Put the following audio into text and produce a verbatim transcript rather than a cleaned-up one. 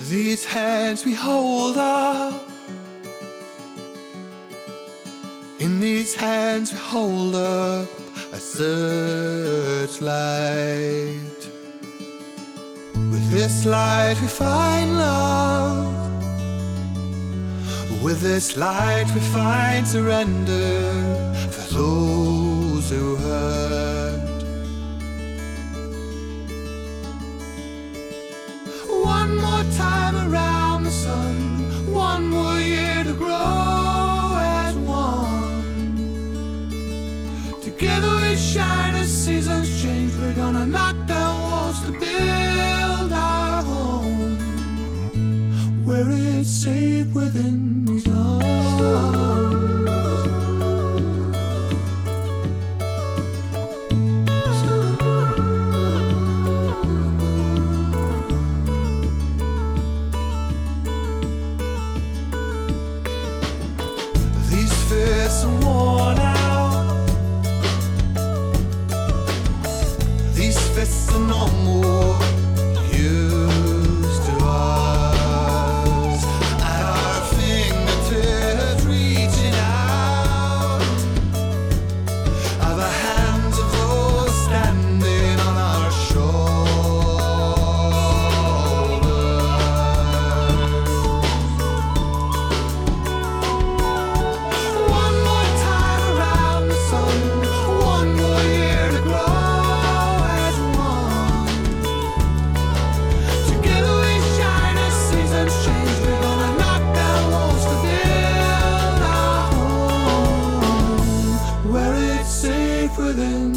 These hands we hold up, in these hands we hold up a searchlight. With this light we find love, with this light we find surrender for those who hurt. One more time around the sun, one more year to grow as one. Together we shine as seasons change. We're gonna knock down walls to build our home, where it's safe within these arms. Fists are worn out, these fists are no more used to us. At our fingertips reaching out are the hands of those standing on our shoulders. One more time around the sun, one more year to grow as one. Together we shine as seasons change. We're gonna knock down walls to build our home, where it's safe within